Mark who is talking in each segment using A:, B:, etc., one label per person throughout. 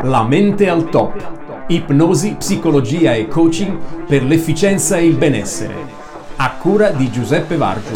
A: La mente al top. Ipnosi, psicologia e coaching per l'efficienza e il benessere. A cura di Giuseppe Vargio.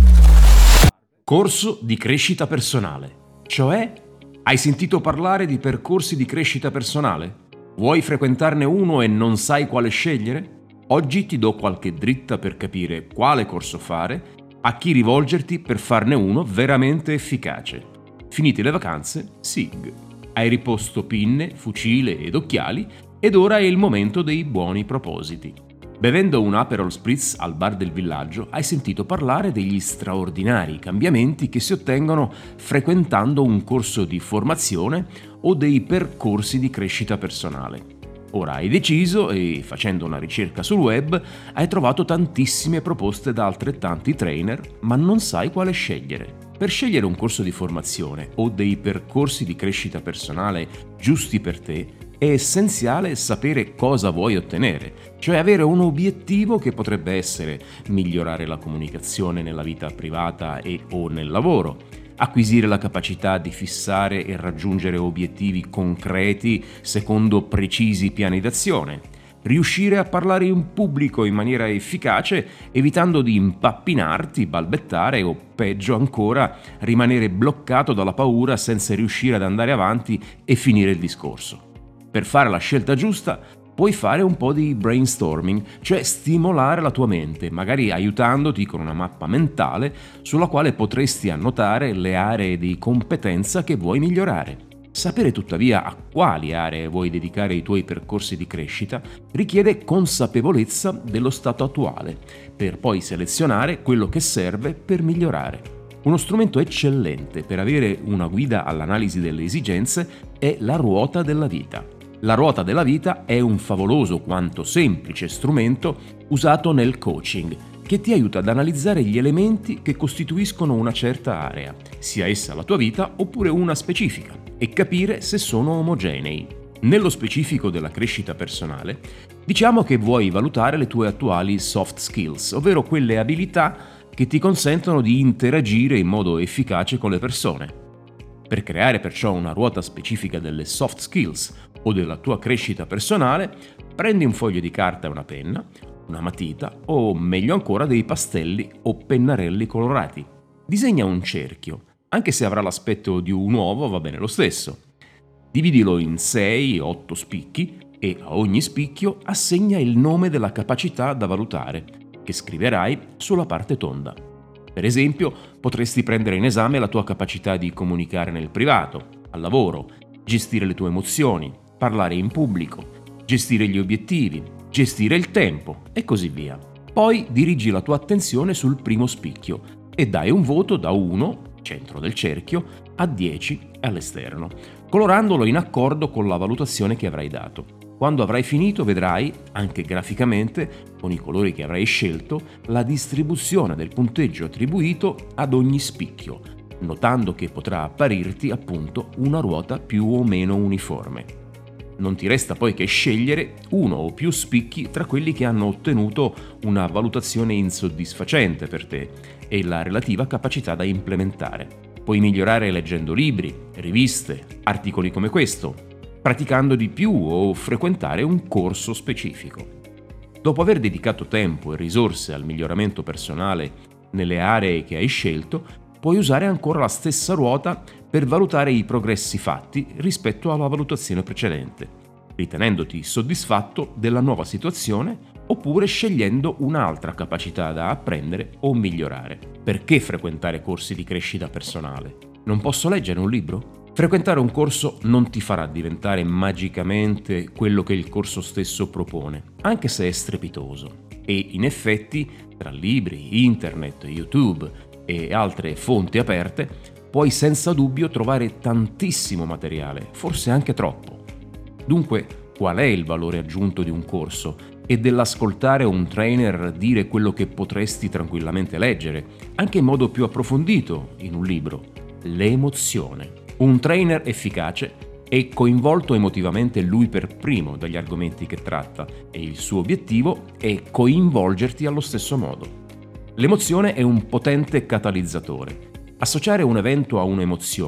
B: Corso di crescita personale. Cioè, hai sentito parlare di percorsi di crescita personale? Vuoi frequentarne uno e non sai quale scegliere? Oggi ti do qualche dritta per capire quale corso fare, a chi rivolgerti per farne uno veramente efficace. Finite le vacanze, SIG. Hai riposto pinne, fucile ed occhiali ed ora è il momento dei buoni propositi. Bevendo un Aperol Spritz al bar del villaggio hai sentito parlare degli straordinari cambiamenti che si ottengono frequentando un corso di formazione o dei percorsi di crescita personale. Ora hai deciso e, facendo una ricerca sul web, hai trovato tantissime proposte da altrettanti trainer, ma non sai quale scegliere. Per scegliere un corso di formazione o dei percorsi di crescita personale giusti per te, è essenziale sapere cosa vuoi ottenere, cioè avere un obiettivo che potrebbe essere migliorare la comunicazione nella vita privata e o nel lavoro, acquisire la capacità di fissare e raggiungere obiettivi concreti secondo precisi piani d'azione, riuscire a parlare in pubblico in maniera efficace evitando di impappinarti, balbettare o peggio ancora rimanere bloccato dalla paura senza riuscire ad andare avanti e finire il discorso. Per fare la scelta giusta puoi fare un po' di brainstorming, cioè stimolare la tua mente, magari aiutandoti con una mappa mentale sulla quale potresti annotare le aree di competenza che vuoi migliorare. Sapere tuttavia a quali aree vuoi dedicare i tuoi percorsi di crescita richiede consapevolezza dello stato attuale, per poi selezionare quello che serve per migliorare. Uno strumento eccellente per avere una guida all'analisi delle esigenze è la ruota della vita. La ruota della vita è un favoloso quanto semplice strumento usato nel coaching che ti aiuta ad analizzare gli elementi che costituiscono una certa area, sia essa la tua vita oppure una specifica, e capire se sono omogenei. Nello specifico della crescita personale, diciamo che vuoi valutare le tue attuali soft skills, ovvero quelle abilità che ti consentono di interagire in modo efficace con le persone. Per creare perciò una ruota specifica delle soft skills o della tua crescita personale, prendi un foglio di carta e una penna, una matita o meglio ancora dei pastelli o pennarelli colorati. Disegna un cerchio, anche se avrà l'aspetto di un uovo va bene lo stesso. Dividilo in 6-8 spicchi e a ogni spicchio assegna il nome della capacità da valutare, che scriverai sulla parte tonda. Per esempio, potresti prendere in esame la tua capacità di comunicare nel privato, al lavoro, gestire le tue emozioni, parlare in pubblico, gestire gli obiettivi, gestire il tempo e così via. Poi dirigi la tua attenzione sul primo spicchio e dai un voto da 1, centro del cerchio, a 10 all'esterno, colorandolo in accordo con la valutazione che avrai dato. Quando avrai finito vedrai, anche graficamente, con i colori che avrai scelto, la distribuzione del punteggio attribuito ad ogni spicchio, notando che potrà apparirti appunto una ruota più o meno uniforme. Non ti resta poi che scegliere uno o più spicchi tra quelli che hanno ottenuto una valutazione insoddisfacente per te e la relativa capacità da implementare. Puoi migliorare leggendo libri, riviste, articoli come questo, praticando di più o frequentare un corso specifico. Dopo aver dedicato tempo e risorse al miglioramento personale nelle aree che hai scelto, puoi usare ancora la stessa ruota per valutare i progressi fatti rispetto alla valutazione precedente, ritenendoti soddisfatto della nuova situazione oppure scegliendo un'altra capacità da apprendere o migliorare. Perché frequentare corsi di crescita personale? Non posso leggere un libro? Frequentare un corso non ti farà diventare magicamente quello che il corso stesso propone, anche se è strepitoso. E in effetti, tra libri, internet, YouTube e altre fonti aperte, puoi senza dubbio trovare tantissimo materiale, forse anche troppo. Dunque, qual è il valore aggiunto di un corso e dell'ascoltare un trainer dire quello che potresti tranquillamente leggere, anche in modo più approfondito in un libro? L'emozione. Un trainer efficace è coinvolto emotivamente lui per primo dagli argomenti che tratta e il suo obiettivo è coinvolgerti allo stesso modo. L'emozione è un potente catalizzatore. Associare un evento a un'emozione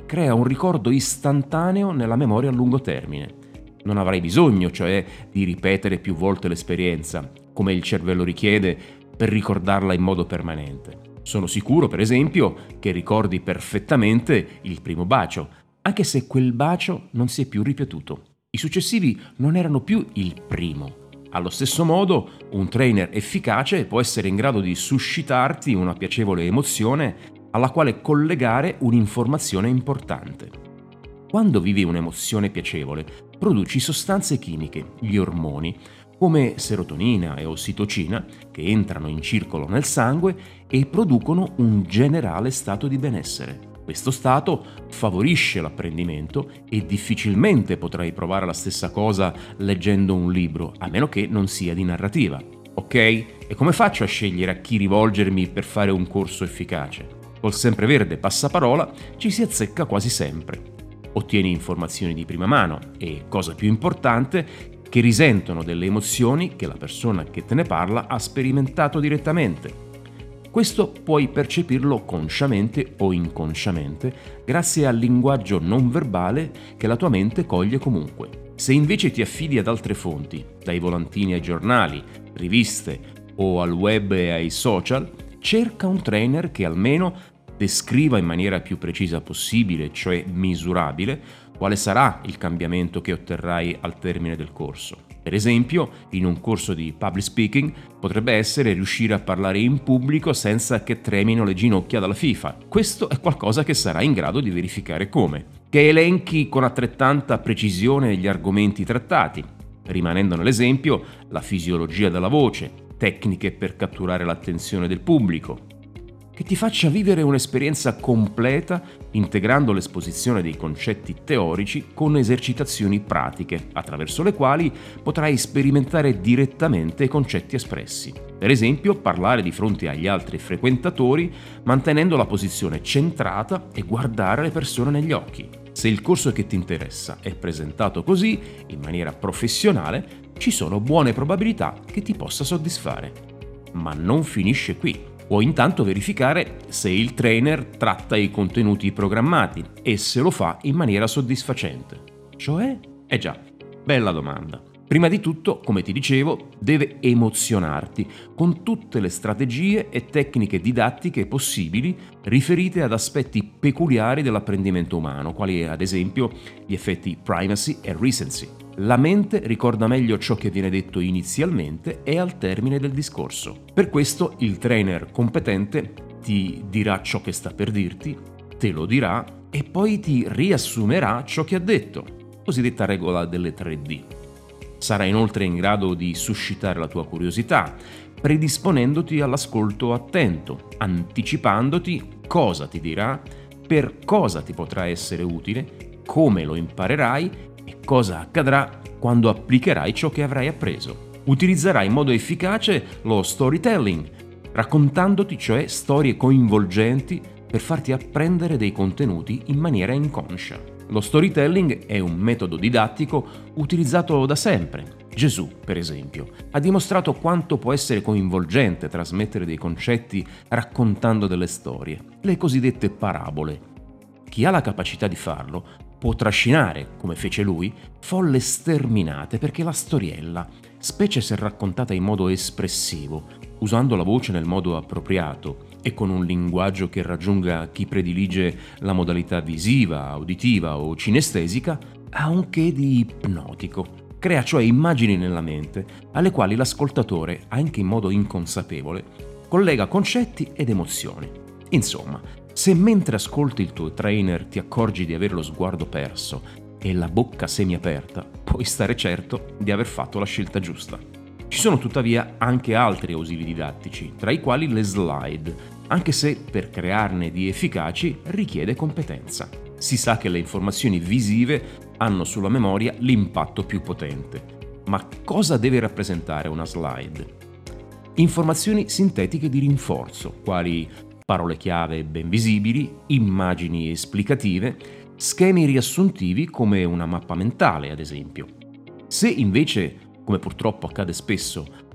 B: crea un ricordo istantaneo nella memoria a lungo termine. Non avrai bisogno, cioè, di ripetere più volte l'esperienza, come il cervello richiede, per ricordarla in modo permanente. Sono sicuro, per esempio, che ricordi perfettamente il primo bacio, anche se quel bacio non si è più ripetuto. I successivi non erano più il primo. Allo stesso modo, un trainer efficace può essere in grado di suscitarti una piacevole emozione alla quale collegare un'informazione importante. Quando vivi un'emozione piacevole, produci sostanze chimiche, gli ormoni, come serotonina e ossitocina, che entrano in circolo nel sangue e producono un generale stato di benessere. Questo stato favorisce l'apprendimento e difficilmente potrai provare la stessa cosa leggendo un libro, a meno che non sia di narrativa. Ok? E come faccio a scegliere a chi rivolgermi per fare un corso efficace? Col sempreverde passaparola ci si azzecca quasi sempre. Ottieni informazioni di prima mano e, cosa più importante, che risentono delle emozioni che la persona che te ne parla ha sperimentato direttamente. Questo puoi percepirlo consciamente o inconsciamente grazie al linguaggio non verbale che la tua mente coglie comunque. Se invece ti affidi ad altre fonti, dai volantini ai giornali, riviste o al web e ai social, cerca un trainer che almeno descriva in maniera più precisa possibile, cioè misurabile, quale sarà il cambiamento che otterrai al termine del corso. Per esempio, in un corso di public speaking potrebbe essere riuscire a parlare in pubblico senza che tremino le ginocchia dalla FIFA. Questo è qualcosa che sarai in grado di verificare come? Che elenchi con altrettanta precisione gli argomenti trattati, rimanendo nell'esempio la fisiologia della voce, tecniche per catturare l'attenzione del pubblico, che ti faccia vivere un'esperienza completa integrando l'esposizione dei concetti teorici con esercitazioni pratiche, attraverso le quali potrai sperimentare direttamente i concetti espressi. Per esempio, parlare di fronte agli altri frequentatori mantenendo la posizione centrata e guardare le persone negli occhi. Se il corso che ti interessa è presentato così, in maniera professionale, ci sono buone probabilità che ti possa soddisfare. Ma non finisce qui. Puoi intanto verificare se il trainer tratta i contenuti programmati e se lo fa in maniera soddisfacente. Cioè? Già, bella domanda. Prima di tutto, come ti dicevo, deve emozionarti con tutte le strategie e tecniche didattiche possibili riferite ad aspetti peculiari dell'apprendimento umano, quali ad esempio gli effetti primacy e recency. La mente ricorda meglio ciò che viene detto inizialmente e al termine del discorso. Per questo il trainer competente ti dirà ciò che sta per dirti, te lo dirà e poi ti riassumerà ciò che ha detto, cosiddetta regola delle 3D. Sarà inoltre in grado di suscitare la tua curiosità, predisponendoti all'ascolto attento, anticipandoti cosa ti dirà, per cosa ti potrà essere utile, come lo imparerai e cosa accadrà quando applicherai ciò che avrai appreso. Utilizzerai in modo efficace lo storytelling, raccontandoti cioè storie coinvolgenti per farti apprendere dei contenuti in maniera inconscia. Lo storytelling è un metodo didattico utilizzato da sempre. Gesù, per esempio, ha dimostrato quanto può essere coinvolgente trasmettere dei concetti raccontando delle storie, le cosiddette parabole. Chi ha la capacità di farlo può trascinare, come fece lui, folle sterminate perché la storiella, specie se raccontata in modo espressivo, usando la voce nel modo appropriato e con un linguaggio che raggiunga chi predilige la modalità visiva, uditiva o cinestesica, ha un che di ipnotico. Crea cioè immagini nella mente alle quali l'ascoltatore, anche in modo inconsapevole, collega concetti ed emozioni. Insomma, se mentre ascolti il tuo trainer ti accorgi di avere lo sguardo perso e la bocca semiaperta, puoi stare certo di aver fatto la scelta giusta. Ci sono tuttavia anche altri ausili didattici, tra i quali le slide, anche se per crearne di efficaci richiede competenza. Si sa che le informazioni visive hanno sulla memoria l'impatto più potente. Ma cosa deve rappresentare una slide? Informazioni sintetiche di rinforzo, quali parole chiave ben visibili, immagini esplicative, schemi riassuntivi come una mappa mentale, ad esempio. Se invece, come purtroppo accade spesso,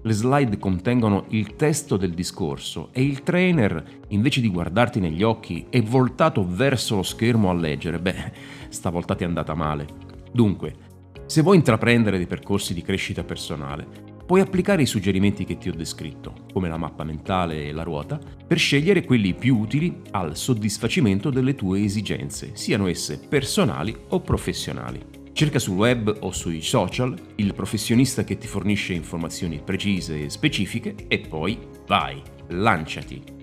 B: Le slide contengono il testo del discorso e il trainer, invece di guardarti negli occhi, è voltato verso lo schermo a leggere. Stavolta ti è andata male. Dunque, se vuoi intraprendere dei percorsi di crescita personale, puoi applicare i suggerimenti che ti ho descritto, come la mappa mentale e la ruota, per scegliere quelli più utili al soddisfacimento delle tue esigenze, siano esse personali o professionali. Cerca sul web o sui social il professionista che ti fornisce informazioni precise e specifiche e poi vai, lanciati!